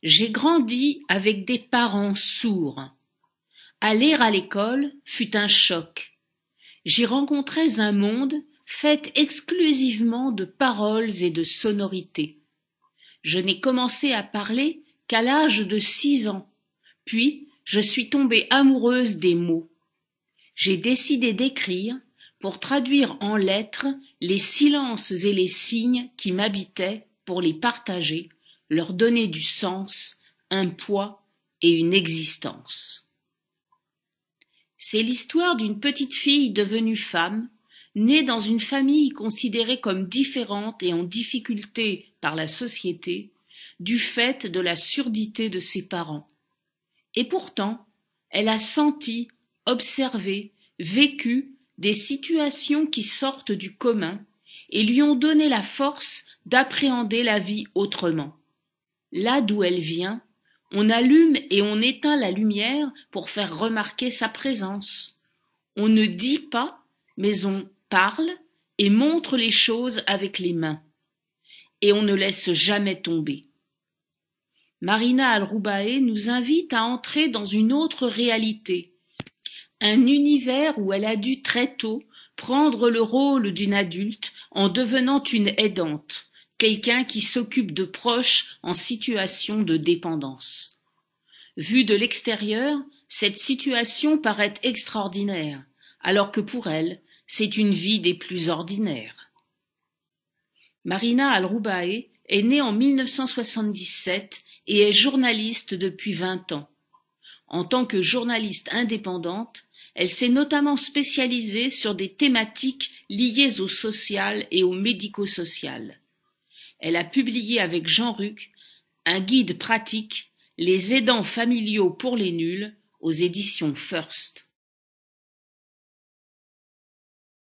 J'ai grandi avec des parents sourds. Aller à l'école fut un choc. J'y rencontrais un monde fait exclusivement de paroles et de sonorités. Je n'ai commencé à parler qu'à l'âge de 6 ans, puis je suis tombée amoureuse des mots. J'ai décidé d'écrire pour traduire en lettres les silences et les signes qui m'habitaient pour les partager, leur donner du sens, un poids et une existence. C'est l'histoire d'une petite fille devenue femme, née dans une famille considérée comme différente et en difficulté par la société, du fait de la surdité de ses parents. Et pourtant, elle a senti, observé, vécu des situations qui sortent du commun et lui ont donné la force d'appréhender la vie autrement. Là d'où elle vient, on allume et on éteint la lumière pour faire remarquer sa présence. On ne dit pas, mais on parle et montre les choses avec les mains. Et on ne laisse jamais tomber. Marina Al-Roubaé nous invite à entrer dans une autre réalité, un univers où elle a dû très tôt prendre le rôle d'une adulte en devenant une aidante, quelqu'un qui s'occupe de proches en situation de dépendance. Vue de l'extérieur, cette situation paraît extraordinaire, alors que pour elle, c'est une vie des plus ordinaires. Marina Al-Roubaé est née en 1977 et est journaliste depuis 20 ans. En tant que journaliste indépendante, elle s'est notamment spécialisée sur des thématiques liées au social et au médico-social. Elle a publié avec Jean Ruc un guide pratique, Les aidants familiaux pour les nuls, aux éditions First.